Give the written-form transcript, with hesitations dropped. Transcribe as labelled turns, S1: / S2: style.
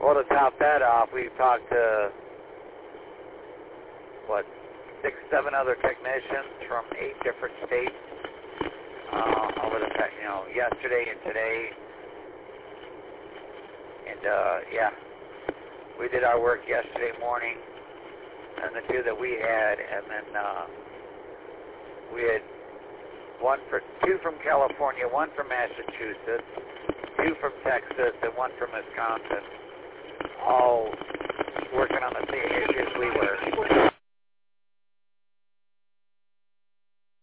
S1: Well, to top that off, we've talked to, 6, 7 other technicians from 8 different states over the, yesterday and today. And, we did our work yesterday morning, and the 2 that we had, and then we had 2 from California, 1 from Massachusetts, 2 from Texas, and 1 from Wisconsin, all working on the same issues we were.